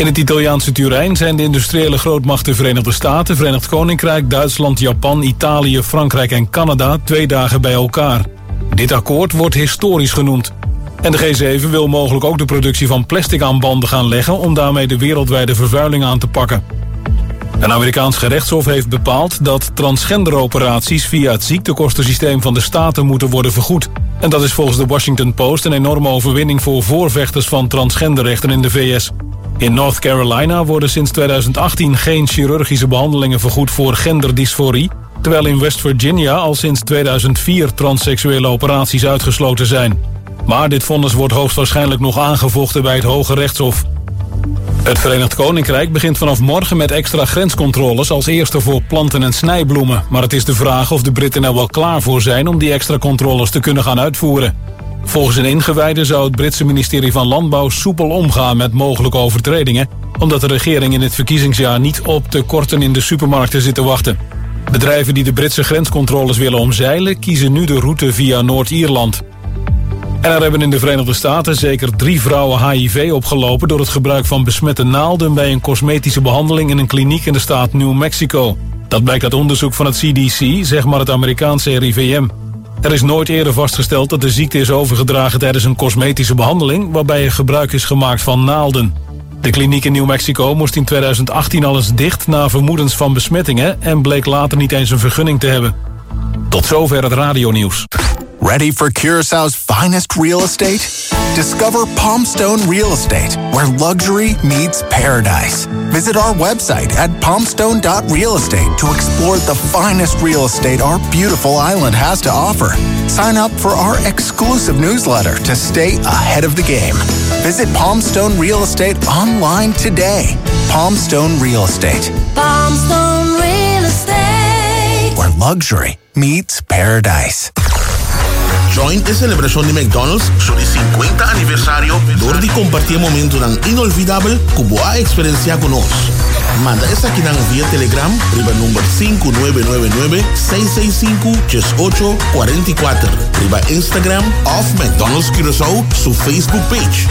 In het Italiaanse Turijn zijn de industriële grootmachten Verenigde Staten, Verenigd Koninkrijk, Duitsland, Japan, Italië, Frankrijk en Canada 2 dagen bij elkaar. Dit akkoord wordt historisch genoemd. En de G7 wil mogelijk ook de productie van plastic aan banden gaan leggen om daarmee de wereldwijde vervuiling aan te pakken. Een Amerikaans gerechtshof heeft bepaald dat transgenderoperaties via het ziektekostensysteem van de staten moeten worden vergoed. En dat is volgens de Washington Post een enorme overwinning voor voorvechters van transgenderrechten in de VS. In North Carolina worden sinds 2018 geen chirurgische behandelingen vergoed voor genderdysforie, terwijl in West Virginia al sinds 2004 transseksuele operaties uitgesloten zijn. Maar dit vonnis wordt hoogstwaarschijnlijk nog aangevochten bij het Hoge Rechtshof. Het Verenigd Koninkrijk begint vanaf morgen met extra grenscontroles als eerste voor planten en snijbloemen. Maar het is de vraag of de Britten er wel klaar voor zijn om die extra controles te kunnen gaan uitvoeren. Volgens een ingewijde zou het Britse ministerie van Landbouw soepel omgaan met mogelijke overtredingen, omdat de regering in het verkiezingsjaar niet op tekorten in de supermarkten zit te wachten. Bedrijven die de Britse grenscontroles willen omzeilen kiezen nu de route via Noord-Ierland. En er hebben in de Verenigde Staten zeker 3 vrouwen HIV opgelopen door het gebruik van besmette naalden bij een cosmetische behandeling in een kliniek in de staat New Mexico. Dat blijkt uit onderzoek van het CDC, zeg maar het Amerikaanse RIVM. Er is nooit eerder vastgesteld dat de ziekte is overgedragen tijdens een cosmetische behandeling waarbij er gebruik is gemaakt van naalden. De kliniek in New Mexico moest in 2018 al eens dicht na vermoedens van besmettingen en bleek later niet eens een vergunning te hebben. Tot zover het radionieuws. Ready for Curaçao's finest real estate? Discover Palmstone Real Estate, where luxury meets paradise. Visit our website at palmstone.realestate to explore the finest real estate our beautiful island has to offer. Sign up for our exclusive newsletter to stay ahead of the game. Visit Palmstone Real Estate online today. Palmstone Real Estate. Palmstone Real Estate, where luxury meets paradise. Join a celebración de McDonald's su 50 aniversario, donde compartir momento tan inolvidable como a experiencia con nos. Manda esta aquí vía Telegram, riba número 5999-665-844. Riba Instagram of McDonald's Curaçao, su Facebook page.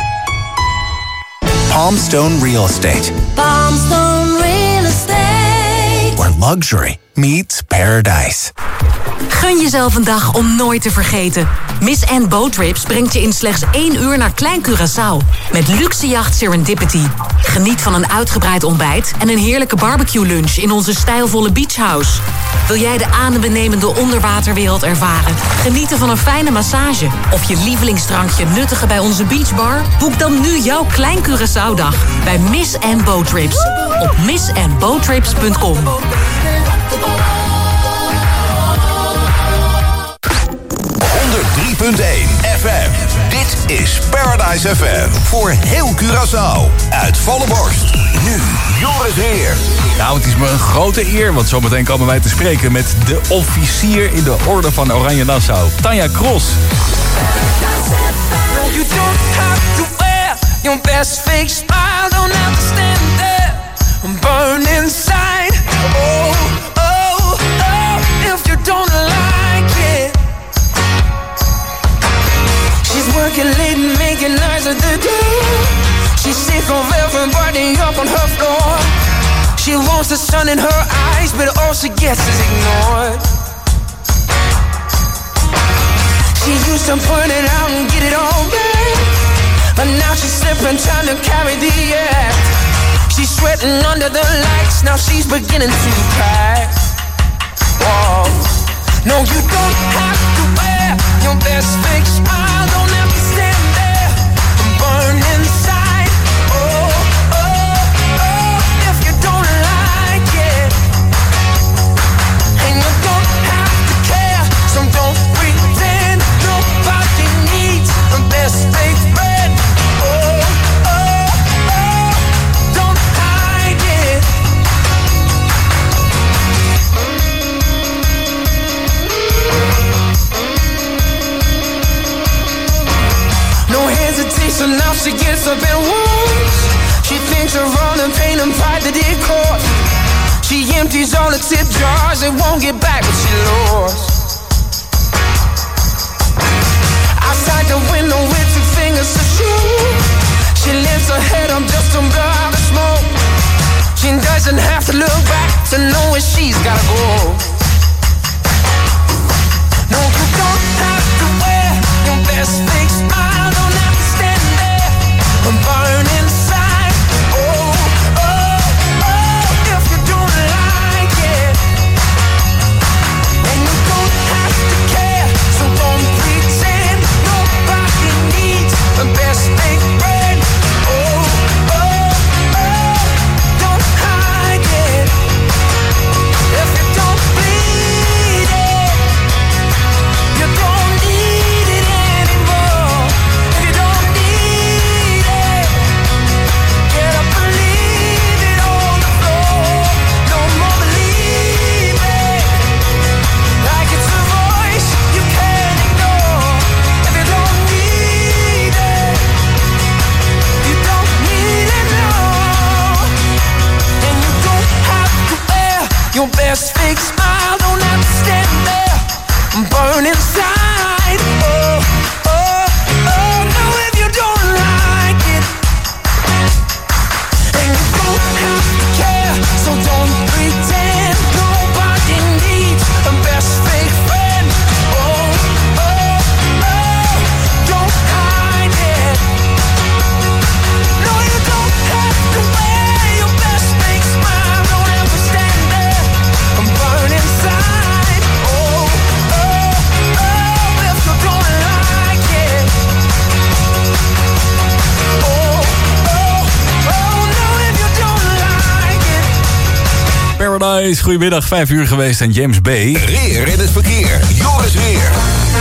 Palmstone Real Estate. Palmstone Real Estate, where luxury meets paradise. Gun jezelf een dag om nooit te vergeten. Miss Anne Boat Trips brengt je in slechts 1 uur naar Klein Curaçao. Met luxe jacht Serendipity. Geniet van een uitgebreid ontbijt en een heerlijke barbecue lunch in onze stijlvolle beachhouse. Wil jij de adembenemende onderwaterwereld ervaren? Genieten van een fijne massage? Of je lievelingsdrankje nuttigen bij onze beachbar? Boek dan nu jouw Klein Curaçao-dag bij Miss Anne Boat Trips. Op missandboattrips.com. 103.1 FM. Dit is Paradise FM. Voor heel Curaçao. Uit volle borst. Nu Joris Heer. Nou, het is me een grote eer, want zometeen komen wij te spreken met de officier in de Orde van Oranje Nassau, Tanja Cross. You don't have to wear your best fake smile. Don't have to stand there and burn inside. Oh, oh, oh, if you don't like it. She's working late and making nights at the door. She's sick of everybody up on her floor. She wants the sun in her eyes, but all she gets is ignored. She used to put it out and get it all back, but now she's slipping, trying to carry the act. She's sweating under the lights, now she's beginning to crack. Whoa. No, you don't have to wear your best fake smile. Don't have to stand there and burn inside. Oh, oh, oh, if you don't like it. And you don't have to care, so don't pretend. Nobody needs a best fake friend. Oh, oh, oh, don't hide it. No hesitation, now she gets up and walks. She thinks of all the pain and pride that it caused. She empties all the tip jars and won't get back what she lost. Outside the window with 2 fingers to shoot. She lifts her head up just to blow to know where she's gotta go. No, you don't have to wear your best fake smile. Don't have to stand there and burn inside. Oh, oh, oh, if you don't like it. And you don't have to care, so don't pretend. Nobody needs a best fake friend. Oh, oh, oh, don't hide it. If you don't bleed it, you don't need it anymore. If you don't need it, get up and leave it on the floor. No more believing, like it's a voice you can't ignore. If you don't need it, you don't need it, no. And you don't have to wear your best fake smile. Don't have to stand there and burn inside. Oh, oh, oh, no, if you don't like it. And you don't have to care, so don't pretend. Nobody needs a best fake friend. Oh, oh, oh, don't hide it. No, you don't have to wear your best fake smile. Don't ever stand there and burn inside. Oh, oh, oh, if you don't like it. Oh, oh, oh, no, if you don't like it. Paradise, goedemiddag, 5 uur geweest en James B. Weer in het verkeer. Joris Weer.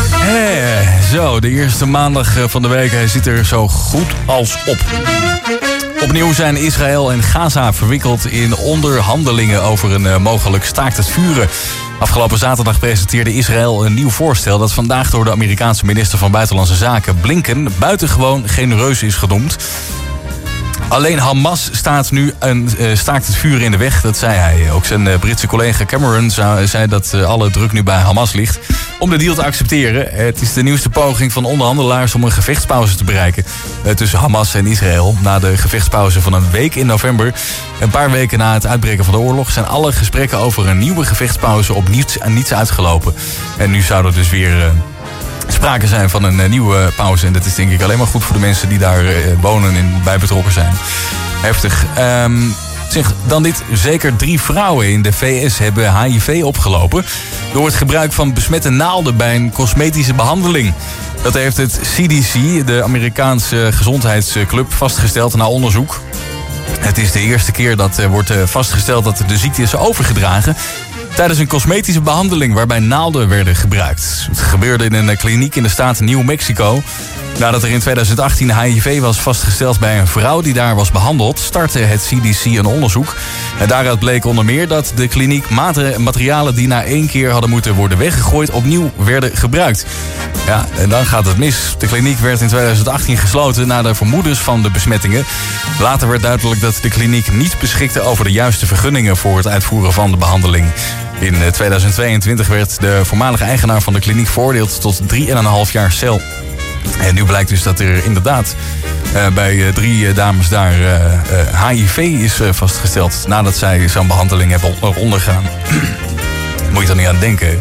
Zo, de eerste maandag van de week. Hij zit er zo goed als op. Opnieuw zijn Israël en Gaza verwikkeld in onderhandelingen over een mogelijk staakt het vuren. Afgelopen zaterdag presenteerde Israël een nieuw voorstel dat vandaag door de Amerikaanse minister van Buitenlandse Zaken Blinken buitengewoon genereus is genoemd. Alleen Hamas staat nu een staakt het vuren in de weg, dat zei hij. Ook zijn Britse collega Cameron zei dat alle druk nu bij Hamas ligt om de deal te accepteren. Het is de nieuwste poging van onderhandelaars om een gevechtspauze te bereiken tussen Hamas en Israël. Na de gevechtspauze van een week in november, een paar weken na het uitbreken van de oorlog, zijn alle gesprekken over een nieuwe gevechtspauze op niets uitgelopen. En nu zou er dus weer sprake zijn van een nieuwe pauze. En dat is denk ik alleen maar goed voor de mensen die daar wonen en bij betrokken zijn. Heftig. Zeg, dan dit. Zeker 3 vrouwen in de VS hebben HIV opgelopen door het gebruik van besmette naalden bij een cosmetische behandeling. Dat heeft het CDC, de Amerikaanse gezondheidsclub, vastgesteld na onderzoek. Het is de eerste keer dat wordt vastgesteld dat de ziekte is overgedragen tijdens een cosmetische behandeling waarbij naalden werden gebruikt. Het gebeurde in een kliniek in de staat New Mexico. Nadat er in 2018 HIV was vastgesteld bij een vrouw die daar was behandeld, startte het CDC een onderzoek. En daaruit bleek onder meer dat de kliniek materialen die na 1 keer hadden moeten worden weggegooid opnieuw werden gebruikt. Ja, en dan gaat het mis. De kliniek werd in 2018 gesloten na de vermoedens van de besmettingen. Later werd duidelijk dat de kliniek niet beschikte over de juiste vergunningen voor het uitvoeren van de behandeling. In 2022 werd de voormalige eigenaar van de kliniek veroordeeld tot 3,5 jaar cel. En nu blijkt dus dat er inderdaad bij 3 dames daar HIV is vastgesteld nadat zij zo'n behandeling hebben ondergaan. Moet je er niet aan denken.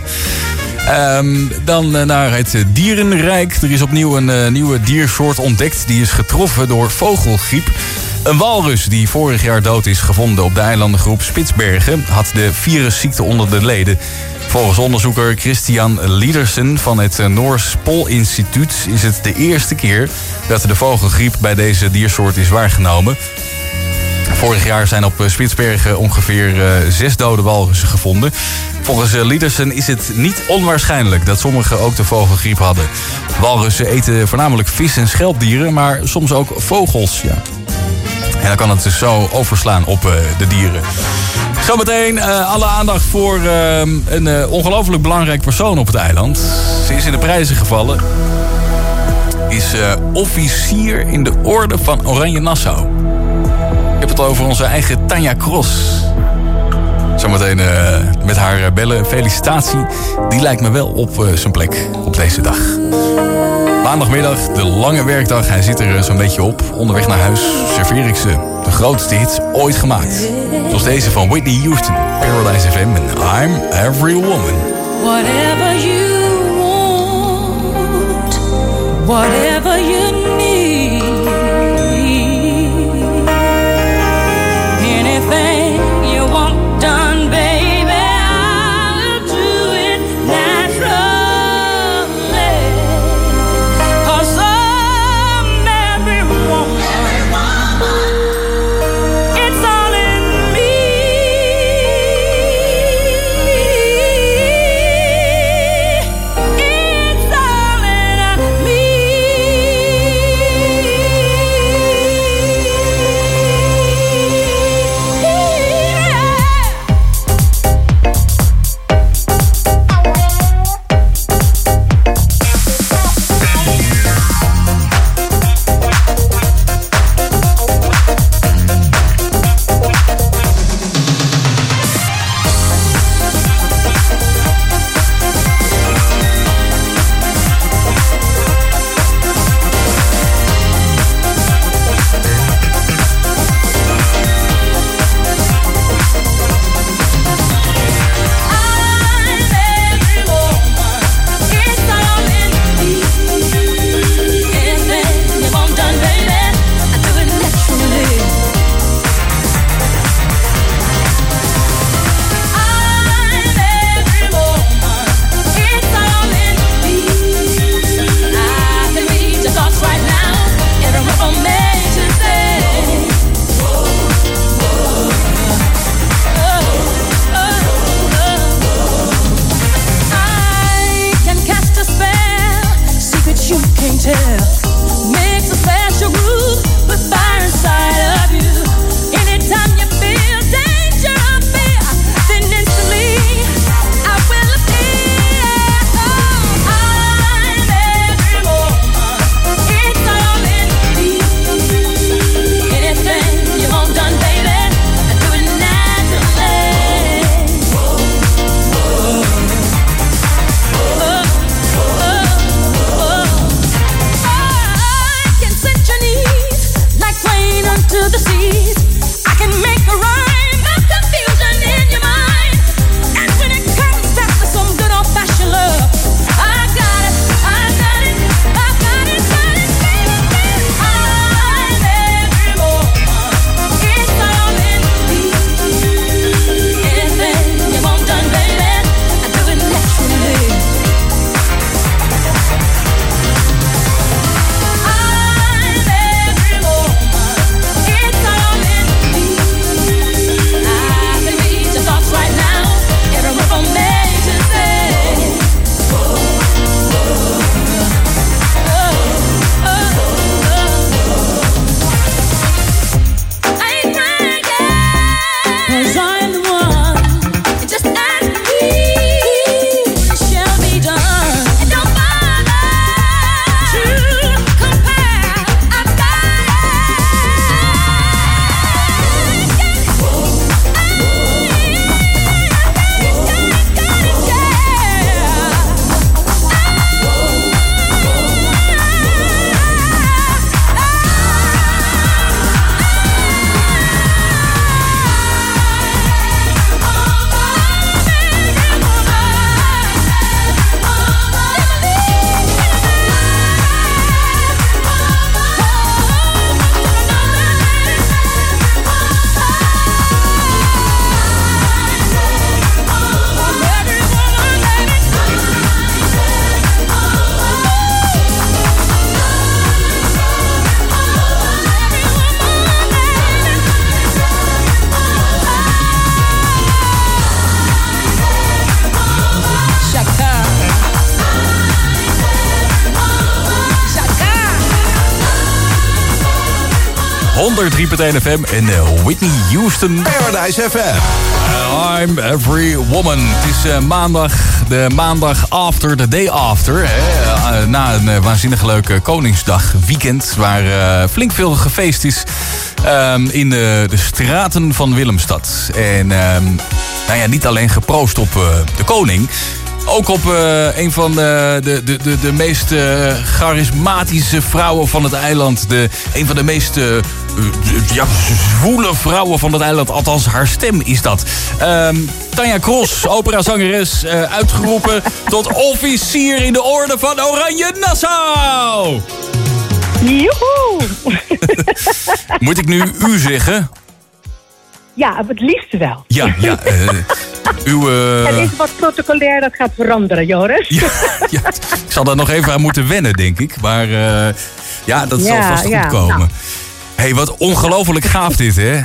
Dan naar het dierenrijk. Er is opnieuw een nieuwe diersoort ontdekt. Die is getroffen door vogelgriep. Een walrus die vorig jaar dood is gevonden op de eilandengroep Spitsbergen had de virusziekte onder de leden. Volgens onderzoeker Christian Liedersen van het Noors Polinstituut is het de eerste keer dat de vogelgriep bij deze diersoort is waargenomen. Vorig jaar zijn op Spitsbergen ongeveer 6 dode walrussen gevonden. Volgens Liedersen is het niet onwaarschijnlijk dat sommigen ook de vogelgriep hadden. Walrussen eten voornamelijk vis- en schelpdieren, maar soms ook vogels. Ja. En dan kan het dus zo overslaan op de dieren. Zometeen alle aandacht voor een ongelooflijk belangrijk persoon op het eiland. Ze is in de prijzen gevallen. Is officier in de orde van Oranje Nassau. Ik heb het over onze eigen Tanja Cross. Zometeen met haar bellen. Felicitatie. Die lijkt me wel op zijn plek op deze dag. Maandagmiddag, de lange werkdag. Hij zit er zo'n beetje op. Onderweg naar huis serveer ik ze de grootste hits ooit gemaakt. Zoals deze van Whitney Houston. Paradise FM en I'm Every Woman. Whatever you want, whatever you need, anything you want done, baby, I'll do it naturally. 'Cause I'm every woman, it's all in me. It's all in me. onder 3.1 FM en Whitney Houston. Paradise FM. I'm Every Woman. Het is maandag, de maandag after, the day after. Na een waanzinnig leuk Koningsdag weekend, waar flink veel gefeest is in de straten van Willemstad. En nou ja, niet alleen geproost op de koning. Ook op een van de meest charismatische vrouwen van het eiland. Een van de meest zwoele vrouwen van het eiland. Althans, haar stem is dat. Tanja Cross, operazangeres, uitgeroepen tot officier in de orde van Oranje Nassau. Joehoe! Moet ik nu u zeggen? Ja, het liefst wel. Ja. Het is wat protocolair, dat gaat veranderen, Joris. Ja, ik zal daar nog even aan moeten wennen, denk ik. Maar dat zal vast goed komen. Nou. Hey, wat ongelooflijk gaaf dit, hè?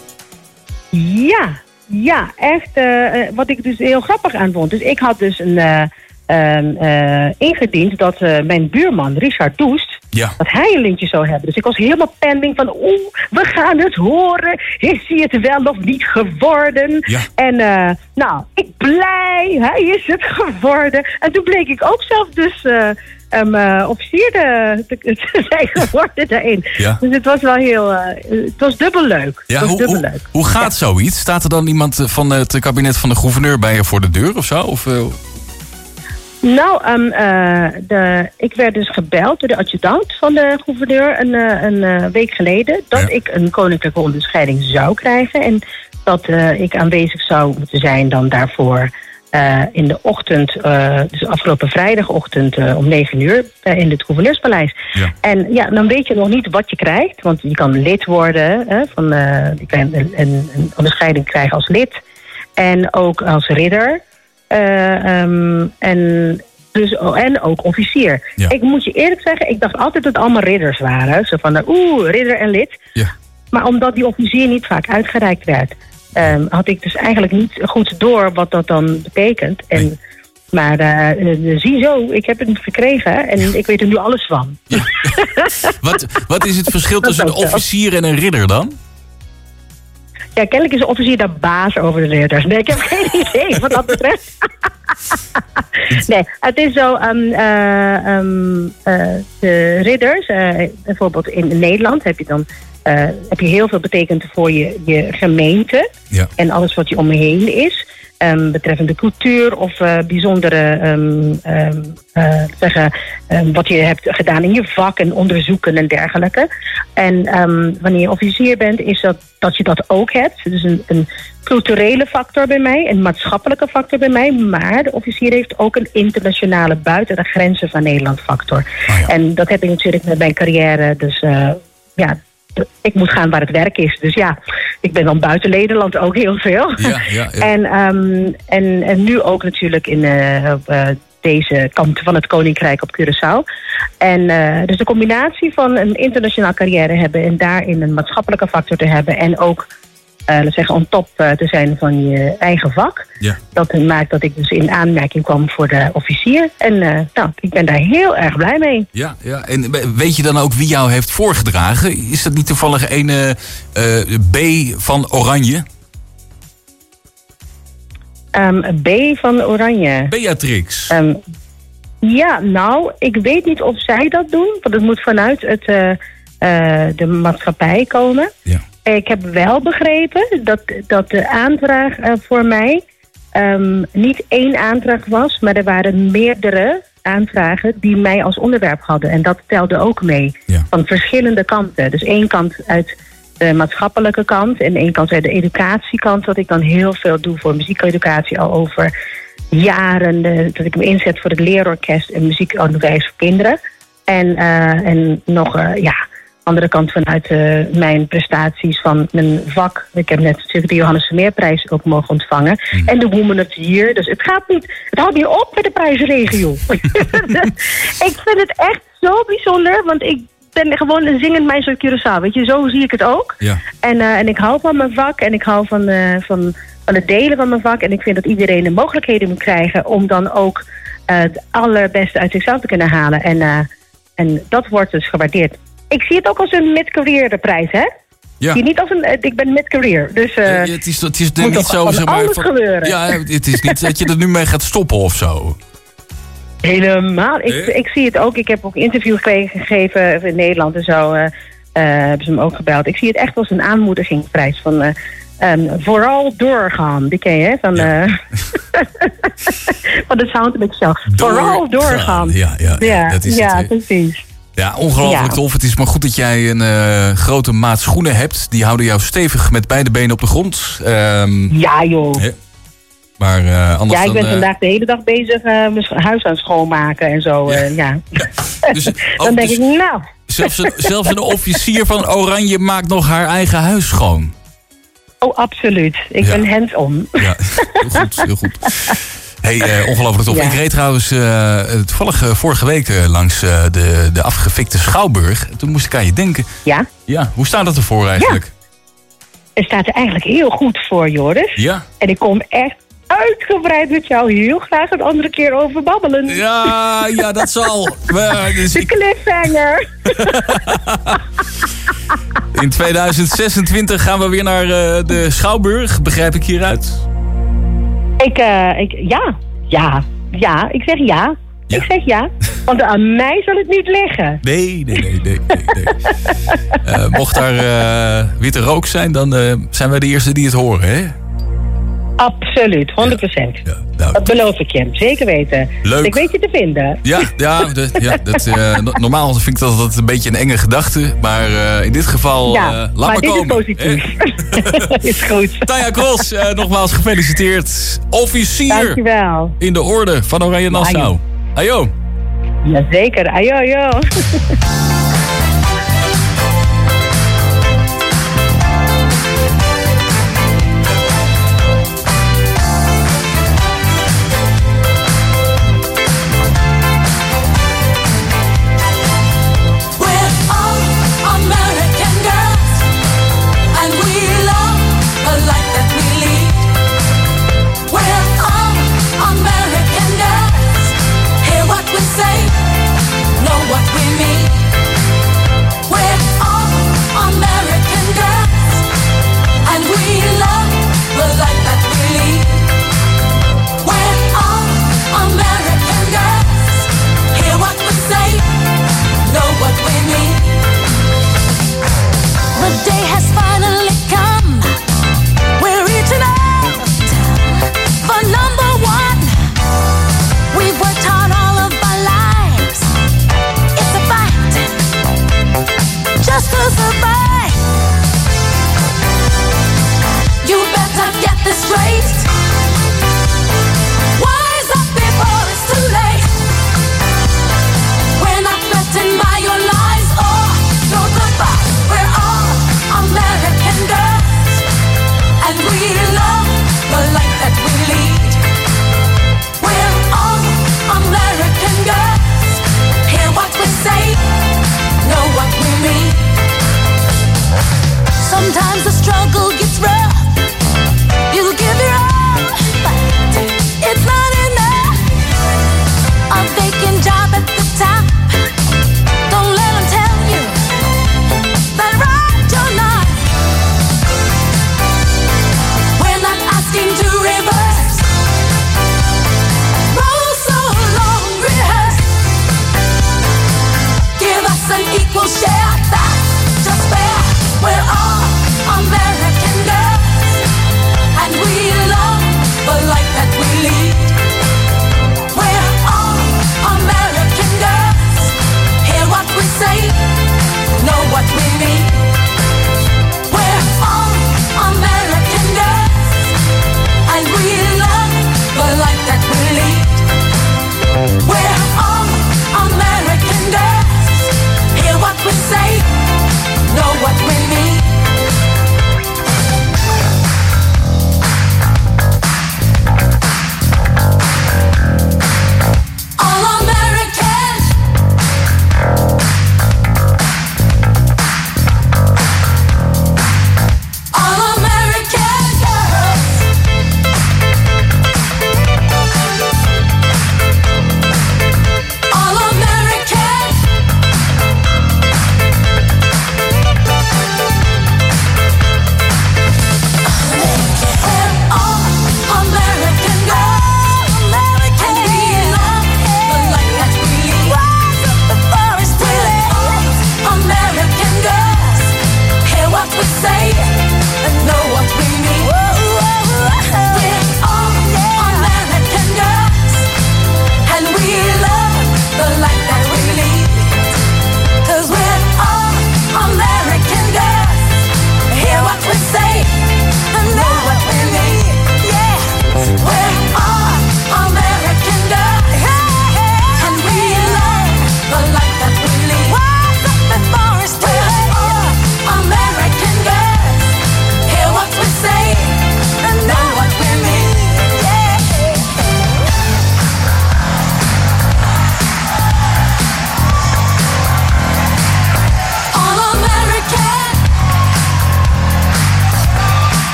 Ja, echt. Wat ik dus heel grappig aan vond. Dus ik had dus ingediend dat mijn buurman, Richard Doest, dat hij een lintje zou hebben. Dus ik was helemaal pending van, we gaan het horen. Is hij het wel of niet geworden? Ja. En ik blij, hij is het geworden. En toen bleek ik ook zelf dus officier te zijn geworden daarin. Ja. Dus het was wel heel, het was dubbel leuk. Ja, hoe gaat zoiets? Staat er dan iemand van het kabinet van de gouverneur bij je voor de deur of zo? Of... Nou, ik werd dus gebeld door de adjudant van de gouverneur een week geleden dat ik een koninklijke onderscheiding zou krijgen en dat ik aanwezig zou moeten zijn dan daarvoor in de ochtend, dus afgelopen vrijdagochtend om 9 uur in het gouverneurspaleis. Ja. En dan weet je nog niet wat je krijgt, want je kan lid worden, je kan een onderscheiding krijgen als lid en ook als ridder. En ook officier. Ja. Ik moet je eerlijk zeggen, ik dacht altijd dat het allemaal ridders waren. Zo van, ridder en lid. Ja. Maar omdat die officier niet vaak uitgereikt werd, had ik dus eigenlijk niet goed door wat dat dan betekent. En, nee. Maar ziezo, ik heb het gekregen en ik weet er nu alles van. Ja. Wat is het verschil tussen een officier en een ridder dan? Ja, kennelijk is de officier daar baas over de ridders. Nee, ik heb geen idee wat dat betreft. Nee, het is zo, de ridders, bijvoorbeeld in Nederland heb je heel veel betekend voor je gemeente. Ja. En alles wat je om je heen is. Betreffende cultuur of bijzondere wat je hebt gedaan in je vak en onderzoeken en dergelijke. En wanneer je officier bent, is dat je dat ook hebt. Dus een culturele factor bij mij, een maatschappelijke factor bij mij. Maar de officier heeft ook een internationale buiten de grenzen van Nederland factor. Oh ja. En dat heb ik natuurlijk met mijn carrière. Dus ik moet gaan waar het werk is. Dus ja, ik ben dan buiten Nederland ook heel veel. Ja. En nu ook natuurlijk in deze kant van het Koninkrijk op Curaçao. En dus de combinatie van een internationaal carrière hebben en daarin een maatschappelijke factor te hebben en ook on top te zijn van je eigen vak. Ja. Dat maakt dat ik dus in aanmerking kwam voor de officier. En ik ben daar heel erg blij mee. Ja. En weet je dan ook wie jou heeft voorgedragen? Is dat niet toevallig een B van Oranje? B van Oranje. Beatrix. Ik weet niet of zij dat doen. Want het moet vanuit de maatschappij komen. Ja. Ik heb wel begrepen dat de aanvraag voor mij niet 1 aanvraag was, maar er waren meerdere aanvragen die mij als onderwerp hadden. En dat telde ook mee. Ja. Van verschillende kanten. Dus 1 kant uit de maatschappelijke kant en 1 kant uit de educatiekant. Dat ik dan heel veel doe voor muziekeducatie al over jaren. Dat ik me inzet voor het leerorkest en muziekonderwijs voor kinderen. En nog andere kant vanuit mijn prestaties van mijn vak. Ik heb net natuurlijk de Johannes Vermeerprijs ook mogen ontvangen. En de Woman of the Year. Dus het houdt niet op met de prijsregio. Ik vind het echt zo bijzonder, want ik ben gewoon een zingend meisje uit Curaçao. Weet je, zo zie ik het ook. Ja. En ik hou van mijn vak en ik hou van het delen van mijn vak. En ik vind dat iedereen de mogelijkheden moet krijgen om dan ook het allerbeste uit zichzelf te kunnen halen. En dat wordt dus gewaardeerd. Ik zie het ook als een mid-career prijs, hè? Ja. Niet als ik ben mid-career, dus het is niet zo, zeg maar, gebeuren. Ja, het is niet dat je er nu mee gaat stoppen of zo. Helemaal. Ik zie het ook. Ik heb ook een interview gegeven in Nederland en zo. Hebben ze me ook gebeld. Ik zie het echt als een aanmoedigingsprijs van Vooral doorgaan, die ken je, hè? Van, van de Sound of Show. Vooral doorgaan. Ja, dat is het, precies. Ja, ongelooflijk tof. Het is maar goed dat jij een grote maat schoenen hebt. Die houden jou stevig met beide benen op de grond. Ja, joh. Maar anders ik ben vandaag de hele dag bezig mijn huis aan het schoonmaken en zo. Dus, dan denk ik, nou... Zelfs een officier van Oranje maakt nog haar eigen huis schoon. Oh, absoluut. Ik ben hands-on. Ja, heel goed. Hey, ongelooflijk tof. Ja. Ik reed trouwens toevallig vorige week langs de afgefikte Schouwburg. Toen moest ik aan je denken. Ja? Ja, hoe staat dat ervoor eigenlijk? Ja. Het staat er eigenlijk heel goed voor, Joris. Ja. En ik kom echt uitgebreid met jou heel graag een andere keer over babbelen. Ja, dat zal. De cliffhanger. In 2026 gaan we weer naar de Schouwburg, begrijp ik hieruit? Ik zeg ja. Ik zeg ja, want aan mij zal het niet liggen. Nee. Mocht daar witte rook zijn, dan zijn wij de eerste die het horen, hè? Absoluut, 100%. Nou, dat beloof ik je, zeker weten. Leuk. Ik weet je te vinden. Normaal vind ik dat een beetje een enge gedachte. Maar in dit geval, laat maar komen. Maar dit is positief. Is goed. Tanja Cross, nogmaals gefeliciteerd. Officier. Dankjewel. In de orde van Oranje Nassau. Ajo. Jazeker, ajo. Sometimes the struggle gets rough. You give your all, but it's not enough. A vacant job at the top. Don't let them tell you that right you're not.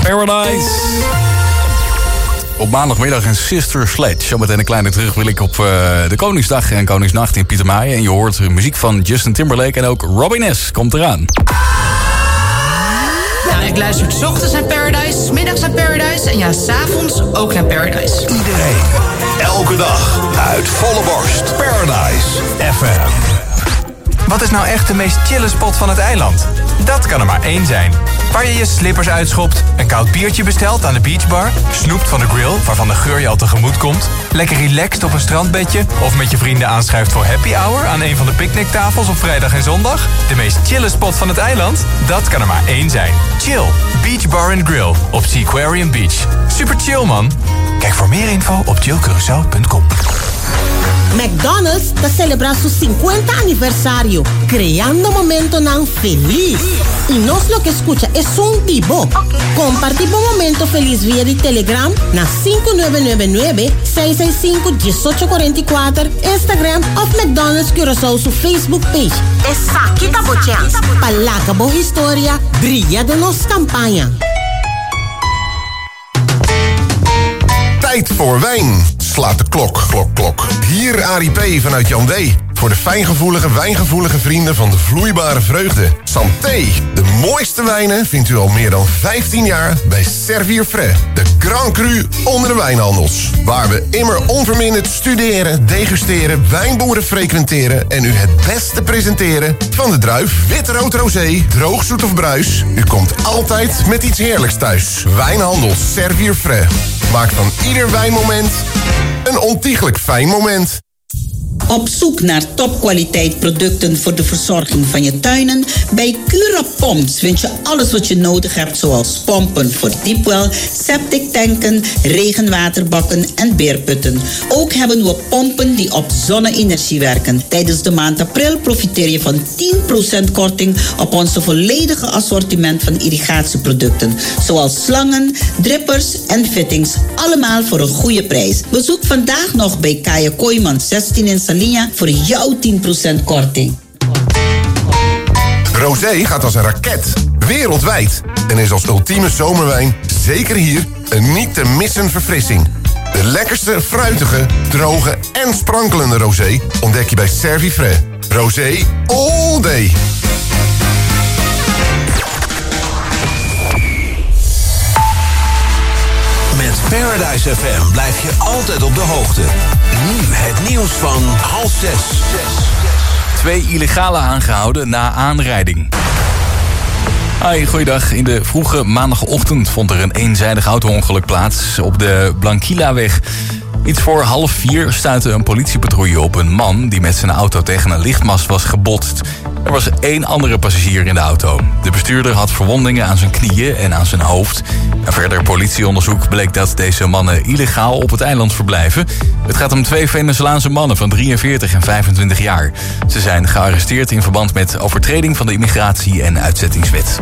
Paradise. Op maandagmiddag een Sister Sledge. Zometeen een kleine terugblik op de Koningsdag en Koningsnacht in Pietermaaien. En je hoort muziek van Justin Timberlake en ook Robin S. komt eraan. Ja, ik luister 's ochtends naar Paradise, 's middags naar Paradise en ja, 's avonds ook naar Paradise. Iedereen, elke dag, uit volle borst. Paradise FM. Wat is nou echt de meest chille spot van het eiland? Dat kan er maar één zijn. Waar je je slippers uitschopt, een koud biertje bestelt aan de beachbar, snoept van de grill, waarvan de geur je al tegemoet komt, lekker relaxed op een strandbedje of met je vrienden aanschuift voor happy hour aan een van de picknicktafels op vrijdag en zondag? De meest chille spot van het eiland? Dat kan er maar één zijn. Chill, Beach Bar and Grill op Seaquarium Beach. Super chill, man. Kijk voor meer info op chillcuracao.com. McDonald's te celebrar su 50 aniversario, creando momentos tan feliz. Y no es lo que escucha, es un vivo. Compartir un momento feliz vía de Telegram na 5999-665-1844, Instagram of McDonald's Curaçao su Facebook page. Essa quita bocheans. Palaca boa historia, brilla de nos campaña. Tijd voor wijn. Slaat de klok, klok, klok. Hier Arie P. vanuit Jan D. Voor de fijngevoelige, wijngevoelige vrienden van de vloeibare vreugde. Santé. De mooiste wijnen vindt u al meer dan 15 jaar bij Servier Frais. De Grand Cru onder de wijnhandels. Waar we immer onverminderd studeren, degusteren, wijnboeren frequenteren en u het beste presenteren van de druif. Wit, rood, rosé, droog, zoet of bruis. U komt altijd met iets heerlijks thuis. Wijnhandels Servier Frais. Maak van ieder wijnmoment een ontiegelijk fijn moment. Op zoek naar topkwaliteit producten voor de verzorging van je tuinen? Bij Curapomps vind je alles wat je nodig hebt, zoals pompen voor diepwel, septic tanken, regenwaterbakken en beerputten. Ook hebben we pompen die op zonne-energie werken. Tijdens de maand april profiteer je van 10% korting op onze volledige assortiment van irrigatieproducten, zoals slangen, drippers en fittings, allemaal voor een goede prijs. Bezoek vandaag nog bij Kaya Kooijman 16 in Salinha voor jouw 10% korting. Rosé gaat als een raket, wereldwijd. En is als ultieme zomerwijn zeker hier een niet te missen verfrissing. De lekkerste, fruitige, droge en sprankelende rosé ontdek je bij Servier Frais. Rosé all day. Met Paradise FM blijf je altijd op de hoogte. Nu het nieuws van 5:30. 2 illegalen aangehouden na aanrijding. Hoi, goeiedag. In de vroege maandagochtend vond er een eenzijdig auto-ongeluk plaats op de Blanquilla-weg. Iets voor 3:30 stuitte een politiepatrouille op een man die met zijn auto tegen een lichtmast was gebotst. Er was 1 andere passagier in de auto. De bestuurder had verwondingen aan zijn knieën en aan zijn hoofd. En verder politieonderzoek bleek dat deze mannen illegaal op het eiland verblijven. Het gaat om 2 Venezolaanse mannen van 43 en 25 jaar. Ze zijn gearresteerd in verband met overtreding van de immigratie- en uitzettingswet.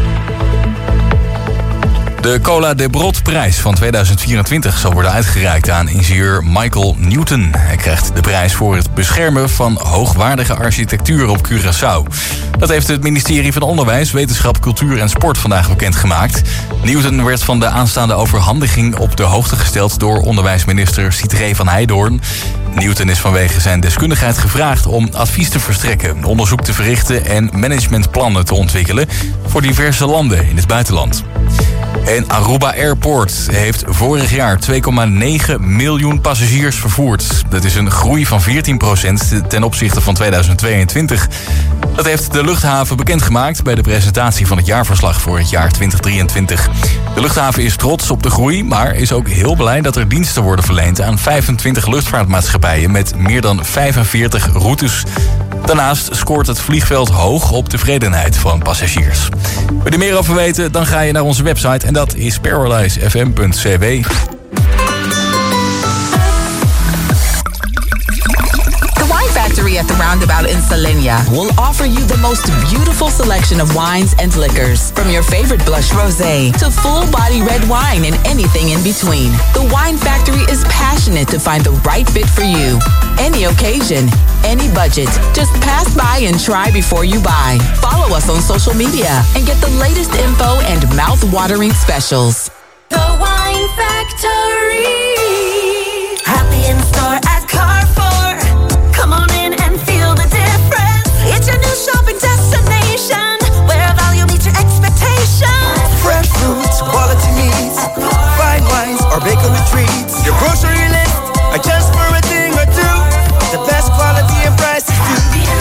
De Cola de Brod-prijs van 2024 zal worden uitgereikt aan ingenieur Michael Newton. Hij krijgt de prijs voor het beschermen van hoogwaardige architectuur op Curaçao. Dat heeft het ministerie van Onderwijs, Wetenschap, Cultuur en Sport vandaag bekendgemaakt. Newton werd van de aanstaande overhandiging op de hoogte gesteld door onderwijsminister Citré van Heijdorn. Newton is vanwege zijn deskundigheid gevraagd om advies te verstrekken, onderzoek te verrichten en managementplannen te ontwikkelen voor diverse landen in het buitenland. En Aruba Airport heeft vorig jaar 2,9 miljoen passagiers vervoerd. Dat is een groei van 14% ten opzichte van 2022. Dat heeft de luchthaven bekendgemaakt bij de presentatie van het jaarverslag voor het jaar 2023. De luchthaven is trots op de groei, maar is ook heel blij dat er diensten worden verleend aan 25 luchtvaartmaatschappijen met meer dan 45 routes. Daarnaast scoort het vliegveld hoog op tevredenheid van passagiers. Wil je er meer over weten, dan ga je naar onze website en dat is paradisefm.cw. The Wide Factory at the Roundabout in Salenia will offer you the most beautiful selection of wines and liquors, from your favorite blush rosé to full-body red wine and anything in between. The Wine Factory is passionate to find the right fit for you. Any occasion, any budget. Just pass by and try before you buy. Follow us on social media and get the latest info and mouth-watering specials. The Wine Factory. Happy in store at Carrefour. Come on in and feel the difference. It's your new shopping destination where value meets your expectations. Fresh fruits, quality meats, fine wines, or bakery treats. Your grocery list, just for a thing or two. The best quality and prices too.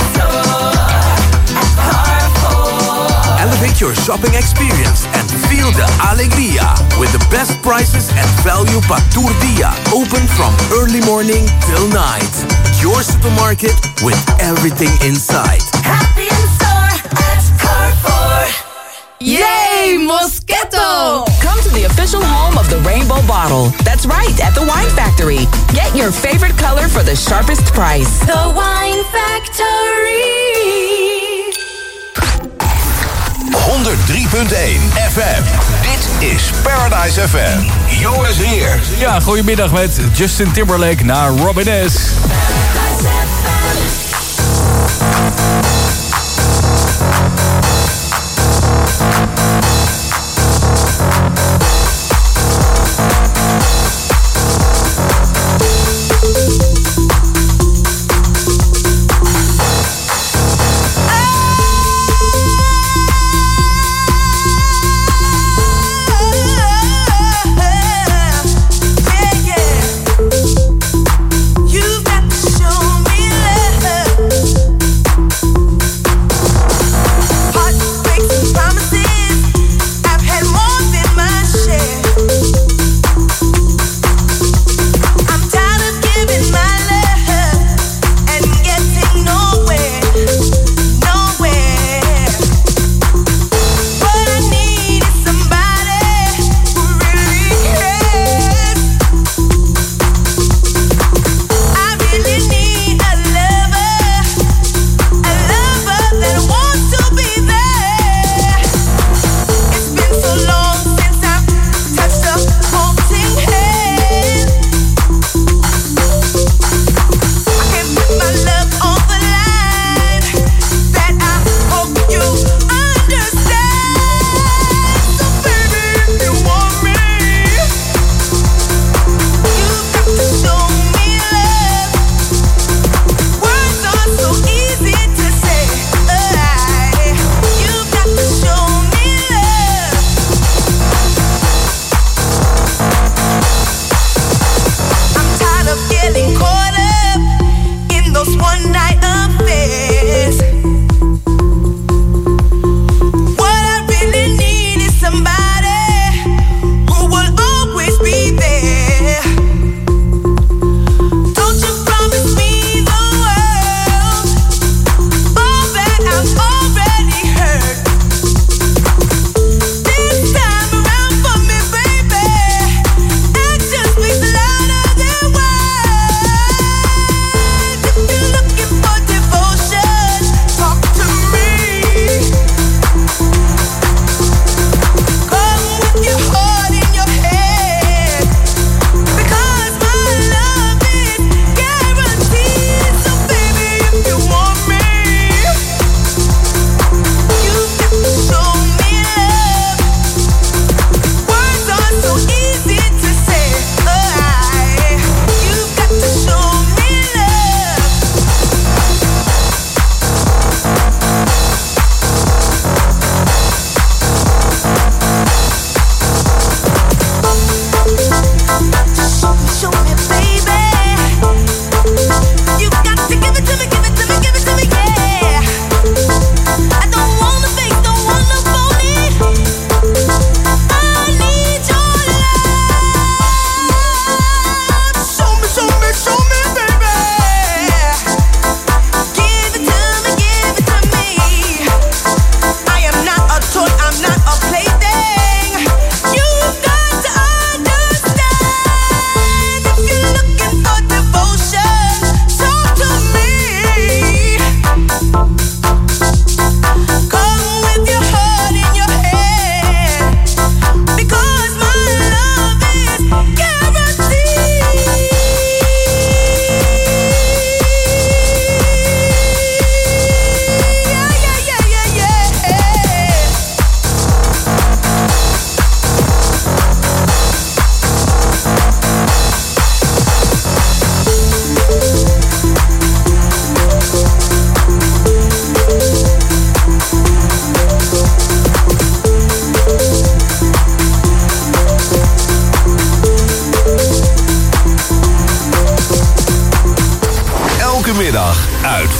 Elevate your shopping experience and feel the alegría with the best prices and value pa' tour dia. Open from early morning till night. Your supermarket with everything inside. Happy in store at Carrefour. Yay, Mosquito! Come to the official home of the Rainbow Bottle. That's right, at the Wine Factory. Get your favorite color for the sharpest price. The Wine Factory. 103.1 FM. Dit is Paradise FM. Joris Heer. Ja, goedemiddag met Justin Timberlake naar Robin S. You've got to show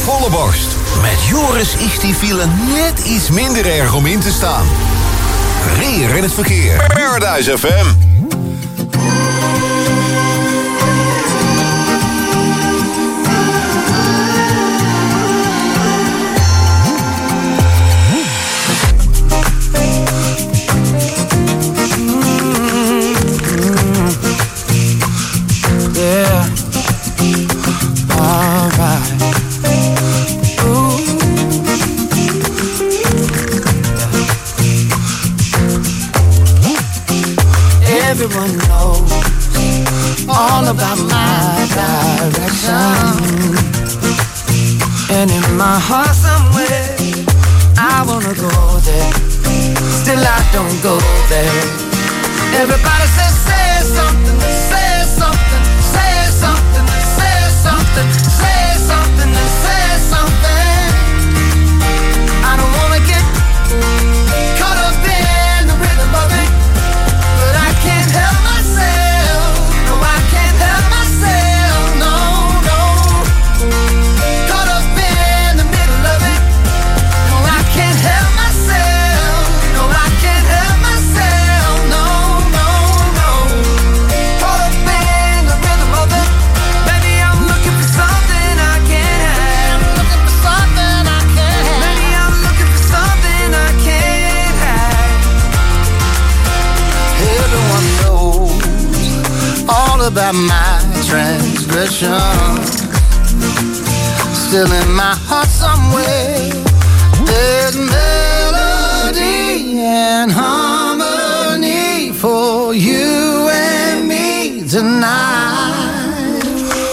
volle borst. Met Joris is die file net iets minder erg om in te staan. Verkeer in het verkeer. Paradise FM. Yeah. Alright. Ooh. Yeah. Everyone knows all about my direction, and in my heart somewhere I wanna go there. Still I don't go there. Everybody says say something, say something, say something, say something, say something, and say something. I don't wanna get caught up in the rhythm of it, but I can't help myself. No, I can't help myself. No, no. Caught up in the middle of it. No, I can't help myself. No, I can't help myself. No, no, no. Caught up in the rhythm of it. Maybe I'm looking for something I can't have. Looking for something I can't have. Maybe I'm looking for something I can't have. Everyone knows all about my transgression. Still in my heart somewhere there's melody and harmony for you and me tonight.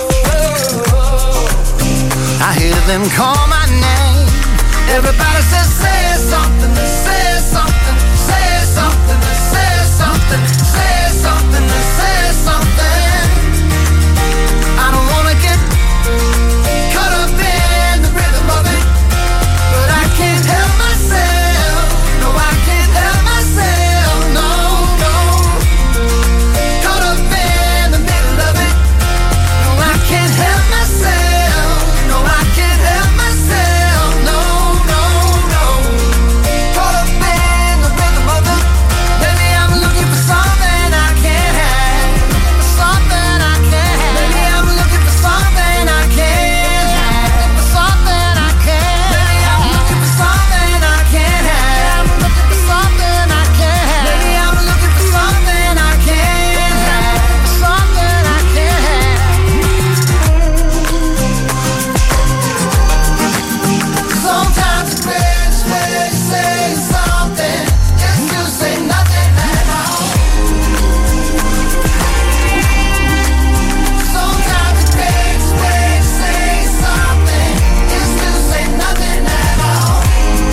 I hear them call my name. Everybody says say something, say something, say something, say something, say something, say something. I don't wanna get caught up in the rhythm of it, but I can't help myself. No, I can't help myself. No, no. Caught up in the middle of it. No, I can't help myself. No, I can't help myself. No, no, no. Caught up in the rhythm of it. Maybe I'm looking for something I can't have. Looking for something I can't have. Maybe I'm looking for something I can't have. Looking for something I can't. Maybe I'm looking for something I can't have. Looking for something I can't have. Maybe I'm looking for something I can't have. Something I can't have. Sometimes it's best way to say something is to say nothing at all. Sometimes the best way to say something is to say nothing at all.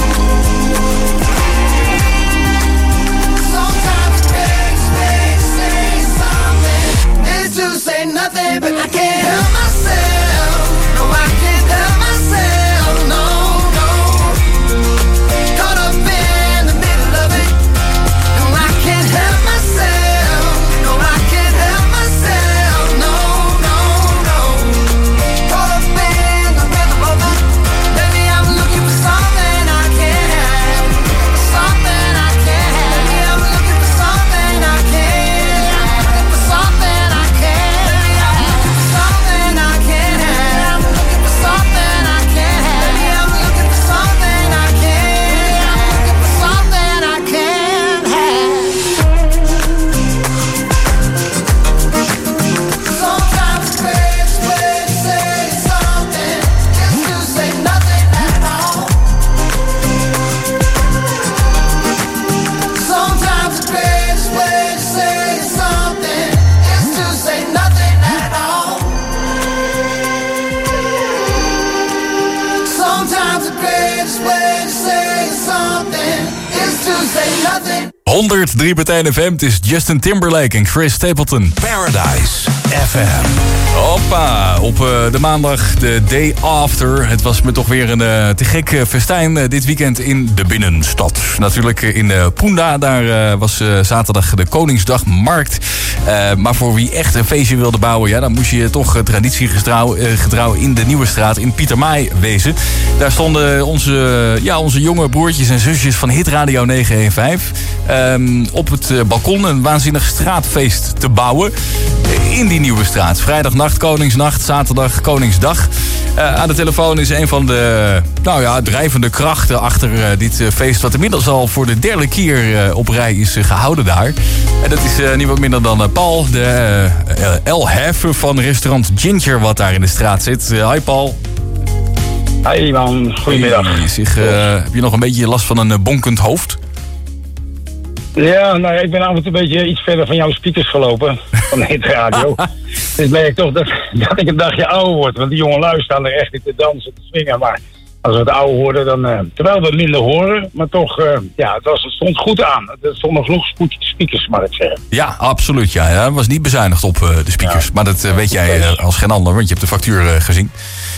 Sometimes the best way to say something is to say nothing, but I can't help myself. No, I can't help myself. No, no. Caught up in the middle of it. No, I can't help myself. No, I can't help myself. No, no, no. Caught up in the rhythm of it. Maybe I'm looking for something I can't have. Something I can't have. Maybe I'm looking for something I can't have. Looking for something I can't. Maybe I'm looking for something I can't have. Looking for something I can't have. Maybe I'm looking for something I can't have. Looking for something I can't have. Sometimes the best way to say something is to say nothing at all. Sometimes the best way to say something is to say nothing at all. Sometimes the greatest way to say something is to say nothing. 103.1 FM, het is Justin Timberlake en Chris Stapleton. Paradise FM. Hoppa, op de maandag, de day after. Het was me toch weer een te gek festijn dit weekend in de binnenstad. Natuurlijk in Poenda, daar was zaterdag de Koningsdagmarkt. Maar voor wie echt een feestje wilde bouwen, ja, dan moest je toch traditiegetrouw in de Nieuwe Straat in Pietermaai wezen. Daar stonden onze jonge broertjes en zusjes van Hit Radio 915... op het balkon een waanzinnig straatfeest te bouwen in die Nieuwe Straat. Vrijdagnacht Koningsnacht, zaterdag Koningsdag. Aan de telefoon is een van de drijvende krachten achter dit feest... wat inmiddels al voor de derde keer op rij is gehouden daar. En dat is niemand minder dan Paul, de El Hefe van restaurant Ginger... wat daar in de straat zit. Hi Paul. Hi man, goedemiddag. Heb je nog een beetje last van een bonkend hoofd? Ja, nou ja, ik ben avond een beetje iets verder van jouw speakers gelopen, van de Hit Radio. Dus merk ik toch dat ik een dagje ouder word. Want die jongelui staan er echt in te dansen, te swingen. Maar als we het ouder worden, dan... terwijl we minder horen, maar toch... het stond goed aan. Er stonden genoeg speakers, mag ik zeggen. Ja, absoluut. Ja. Het was niet bezuinigd op de speakers. Ja. Maar dat weet jij als geen ander, want je hebt de factuur gezien.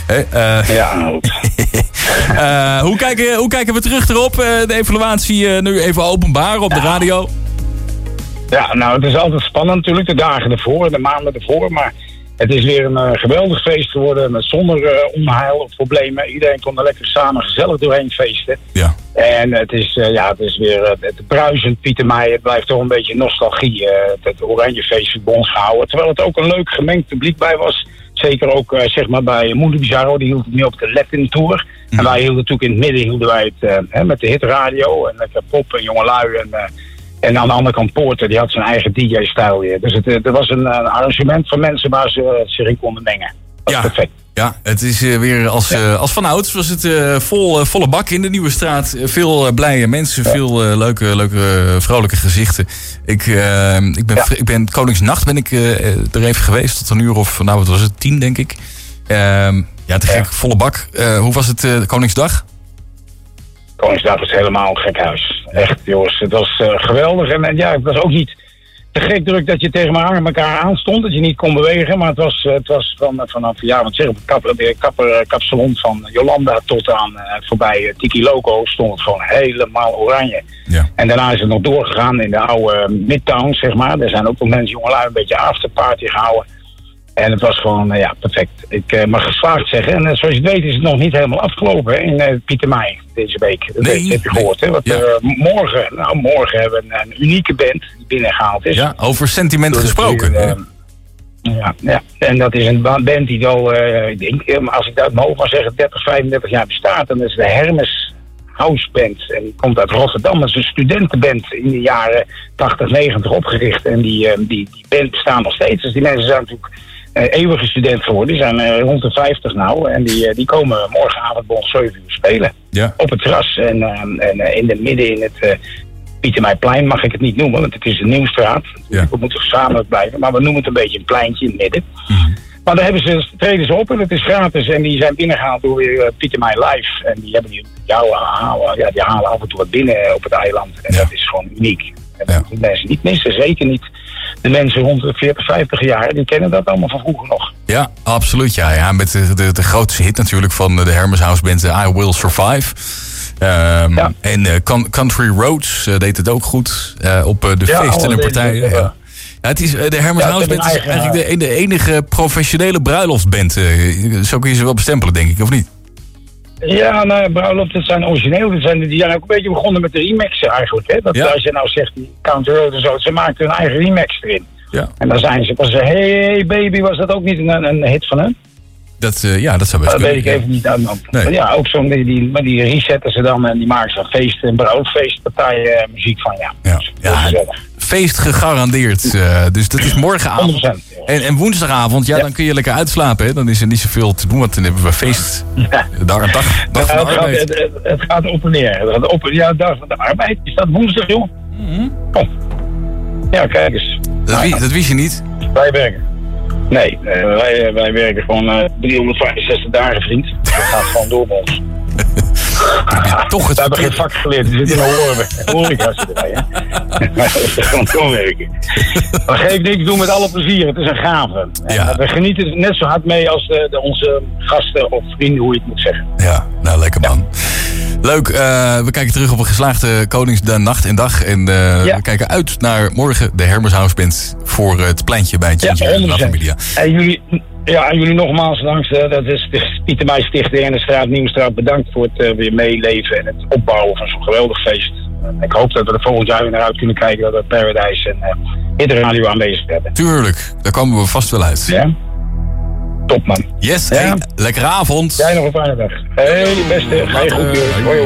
Hoe kijken we terug erop? De evaluatie nu even openbaar op de radio. Ja, nou, het is altijd spannend natuurlijk, de dagen ervoor, de maanden ervoor. Maar het is weer een geweldig feest geworden, met zonder onheil of problemen. Iedereen kon er lekker samen gezellig doorheen feesten. Ja. En het is weer het bruisend Pietermaai. Het blijft toch een beetje nostalgie. Het Oranjefeest verbonds gehouden. Terwijl het ook een leuk gemengd publiek bij was. Zeker ook bij Mundo Bizarro, die hield het nu op de Latin Tour. En wij hielden natuurlijk in het midden hielden wij het met de hitradio en lekker pop en jongelui. En aan de andere kant Poorter, die had zijn eigen DJ-stijl weer. Dus er was een arrangement van mensen waar ze zich in konden mengen. Dat was perfect. Ja, het is weer als vanouds was het volle bak in de Nieuwe Straat. Veel blije mensen, veel leuke, vrolijke gezichten. Ik ben Koningsnacht ben ik er even geweest tot een uur of, wat was het, 10 denk ik. Te gek, volle bak. Hoe was het Koningsdag? Koningsdag was helemaal een gek huis. Echt, jongens, het was geweldig. En het was ook niet te gek druk dat je tegen elkaar aanstond, dat je niet kon bewegen. Maar het was vanaf het kapsalon van Jolanda tot aan voorbij Tiki Loco stond het gewoon helemaal oranje. Ja. En daarna is het nog doorgegaan in de oude Midtown, zeg maar. Er zijn ook nog mensen, jongelui, een beetje afterparty gehouden. En het was gewoon, perfect. Ik mag geslaagd zeggen. En zoals je het weet is het nog niet helemaal afgelopen in Pietermaai deze week. Dat heb je gehoord. Hè? Morgen hebben we een unieke band die binnengehaald is. Ja, over sentiment gesproken. Ja. En dat is een band die al, ik denk, als ik dat uit mijn hoofd mag zeggen, 30, 35 jaar bestaat. En dat is de Hermes House Band. En die komt uit Rotterdam. Dat is een studentenband in de jaren 80, 90 opgericht. En die band bestaat nog steeds. Dus die mensen zijn natuurlijk eeuwige student geworden. Die zijn rond de 50 nou. En die komen morgenavond bij ons 7 uur spelen. Ja. Op het terras. En in de midden in het Pietermaaiplein mag ik het niet noemen. Want het is een Nieuwstraat. Ja. We moeten samen blijven. Maar we noemen het een beetje een pleintje in het midden. Mm-hmm. Maar daar treden ze op en het is gratis. En die zijn binnengehaald door weer Pietermaai Live. En die hebben die halen af en toe wat binnen op het eiland. En dat is gewoon uniek. En dat moeten mensen niet missen. Zeker niet de mensen rond de 40, 50 jaar. Die kennen dat allemaal van vroeger nog. Ja, absoluut. Ja, met de grootste hit natuurlijk van de Hermes House Band, I Will Survive. En Country Roads deed het ook goed op de feesten en partijen. Ja, het is, de Hermes House Band is eigenlijk de enige professionele bruiloftband. Zo kun je ze wel bestempelen, denk ik, of niet? Ja, bruiloft, dat zijn origineel. Die zijn ook een beetje begonnen met de remixen eigenlijk. Hè? Als je nou zegt, die Country Road en zo, ze maakten hun eigen remix erin. Ja. En dan zijn ze pas, hey baby, was dat ook niet een hit van hen? Dat zou best kunnen. Dat weet ik even niet aan. Nee. Maar ja, ook zo'n, die resetten ze dan en die maken ze feest en bruiloftfeestpartijen muziek van, feest gegarandeerd. Dus dat is morgenavond. 100%. En woensdagavond, dan kun je lekker uitslapen. Hè? Dan is er niet zoveel te doen, want dan hebben we feest. Daar een dag van de arbeid. Het gaat op en neer. Dag van de arbeid. Is dat woensdag, joh? Mm-hmm. Kom. Ja, kijk eens. Dat wist je niet? Wij werken. Nee, wij werken gewoon 365 dagen, vriend. Dat gaat gewoon door bij ons. Heb je toch het We hebben geen vak geleerd, die zit in de horeca zitten wij, hè. Dat is gewoon doorwerken. Maar geef niks doen met alle plezier, het is een gave. Ja. We genieten er net zo hard mee als onze gasten of vrienden, hoe je het moet zeggen. Ja, nou lekker man. Leuk, we kijken terug op een geslaagde Koningsnacht en dag. En we kijken uit naar morgen de Hermes House Band voor het pleintje bij Ginger en La Familia. En jullie nogmaals langs, dat is de Pieter Meij Stichting en de straat Nieuwstraat. Bedankt voor het weer meeleven en het opbouwen van zo'n geweldig feest. Ik hoop dat we er volgend jaar weer naar uit kunnen kijken dat we Paradise en Interradio aanwezig hebben. Tuurlijk, daar komen we vast wel uit. Ja. Top man. Yes, hey, lekkere avond. Jij nog een fijne dag. Hey, beste. Ga je goed, joh. Hoi.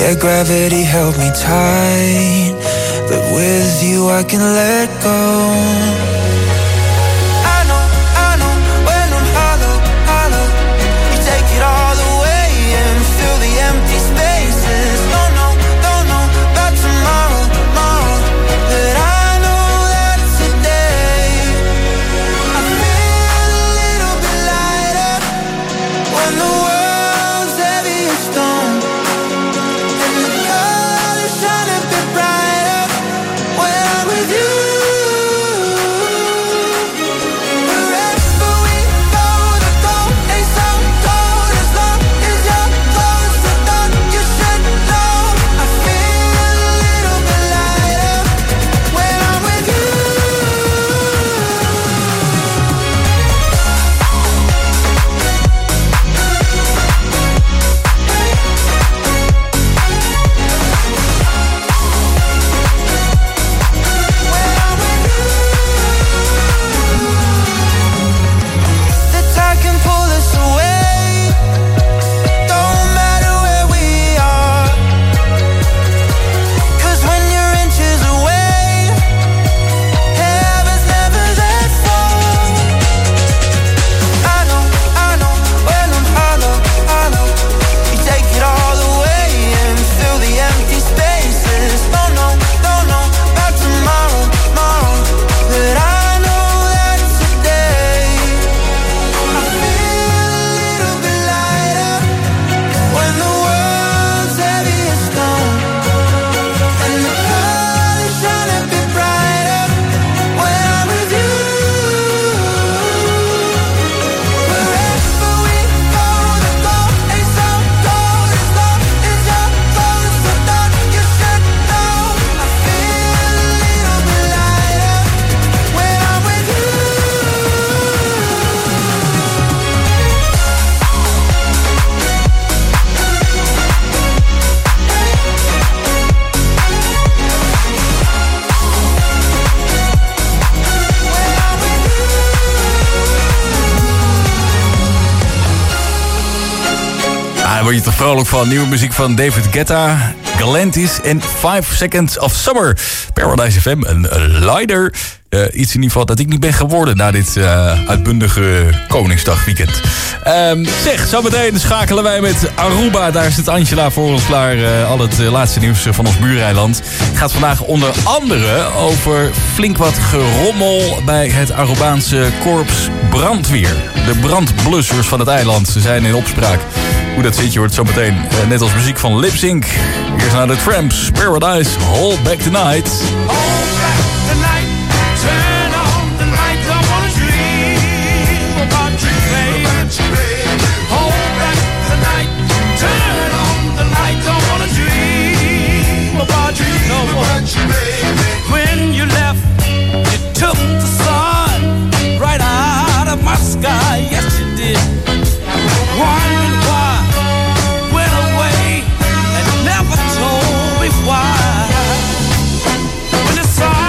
Yeah, gravity held me tight, but with you I can let go. Word je toch vrolijk van nieuwe muziek van David Guetta, Galantis en 5 Seconds of Summer. Paradise FM, een leider. Iets in ieder geval dat ik niet ben geworden na dit uitbundige Koningsdagweekend. Zeg, zometeen schakelen wij met Aruba. Daar zit Angela voor ons klaar. Al het laatste nieuws van ons buureiland. Het gaat vandaag onder andere over flink wat gerommel bij het Arubaanse korps brandweer. De brandblussers van het eiland zijn in opspraak. Hoe dat zit, je hoort zometeen net als muziek van Lip Sync. Eerst naar de Tramps, Paradise, Hold Back the Night. Turn on the light, I wanna dream about you, baby. Hold back the night. Turn on the light, I wanna dream about you, no more. When you left, you took the sun right out of my sky. Yes, you did. Wondering why you went away and never told me why. When the sun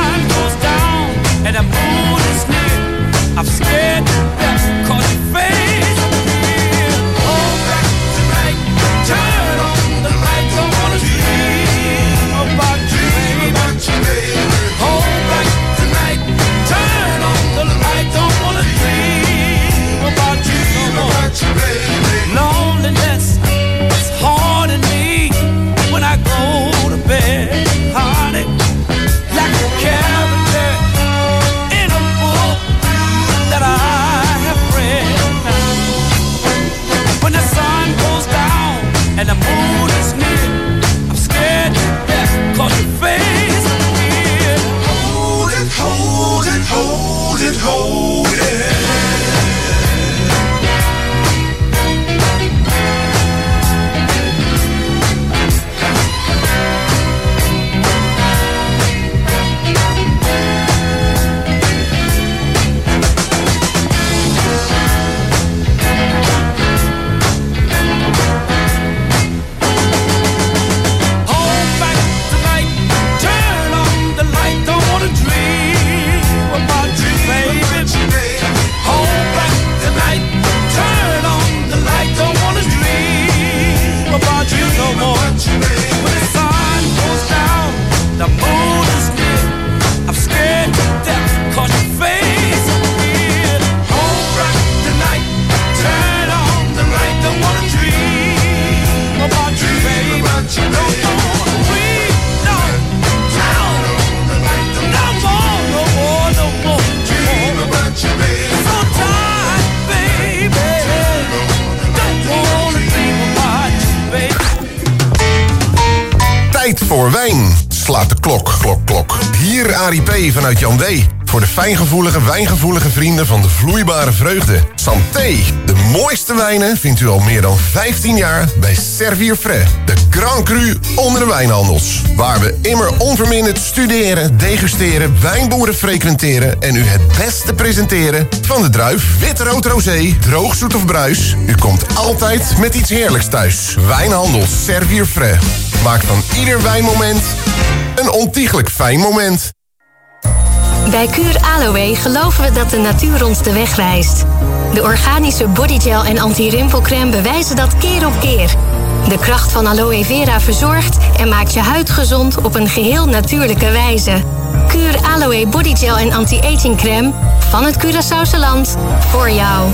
voor wijn. Slaat de klok, klok, klok. Hier Arie P. vanuit Jan D. Voor de fijngevoelige, wijngevoelige vrienden van de vloeibare vreugde. Santé. De mooiste wijnen vindt u al meer dan 15 jaar bij Servier Frais. De Grand Cru onder de wijnhandels. Waar we immer onverminderd studeren, degusteren, wijnboeren frequenteren en u het beste presenteren van de druif. Wit, rood, rosé, droog, zoet of bruis. U komt altijd met iets heerlijks thuis. Wijnhandels Servier Frais. Maak van ieder wijnmoment een ontiegelijk fijn moment. Bij Kuur Aloe geloven we dat de natuur ons de weg wijst. De organische bodygel en anti-rimpelcrème bewijzen dat keer op keer. De kracht van aloe vera verzorgt en maakt je huid gezond op een geheel natuurlijke wijze. Kuur Aloe bodygel en anti-aging crème van het Curaçaose land voor jou.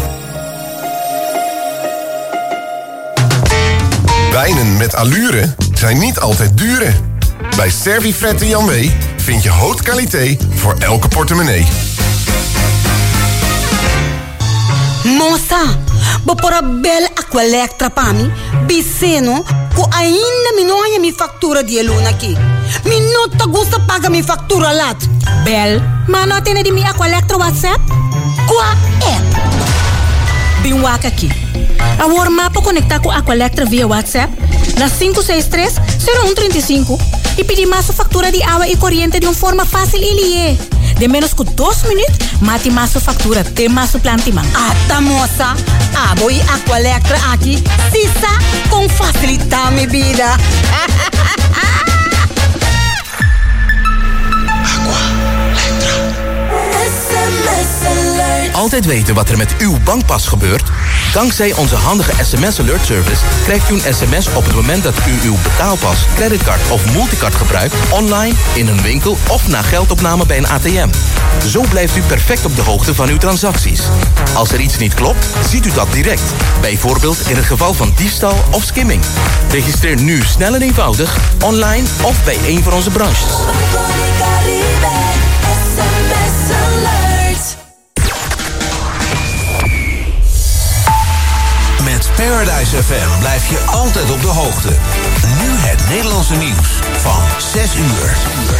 Wijnen met allure zijn niet altijd dure. Bij Servifret en Jan W. vind je haute qualité voor elke portemonnee. Moça, bopora bel Aqualectra para mim, Biceno, que ainda me não minha factura de luna aqui. Me não te gusta pagar minha factura lá. Bel, mas não tem de minha Aqualectra WhatsApp? Qual app? Bem waka aqui. Agora mapa conectar com Aqualectra via WhatsApp na 563-0135 e pedir mais sua factura de água e corrente de uma forma fácil e lié. De menos que 2 minutos, mate mais sua factura, tem mais sua plantima. Ah, tá, moça. Ah, vou ir Aqualectra aqui. Sisa, com facilitar minha vida. Altijd weten wat er met uw bankpas gebeurt? Dankzij onze handige SMS Alert Service krijgt u een sms op het moment dat u uw betaalpas, creditcard of multicard gebruikt, online, in een winkel of na geldopname bij een ATM. Zo blijft u perfect op de hoogte van uw transacties. Als er iets niet klopt, ziet u dat direct. Bijvoorbeeld in het geval van diefstal of skimming. Registreer nu snel en eenvoudig, online of bij een van onze branches. Met Paradise FM blijf je altijd op de hoogte. Nu het Nederlandse nieuws van 6 uur.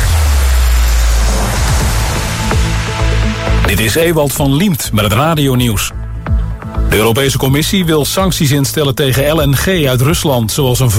Dit is Ewald van Liemt met het radionieuws. De Europese Commissie wil sancties instellen tegen LNG uit Rusland, zoals een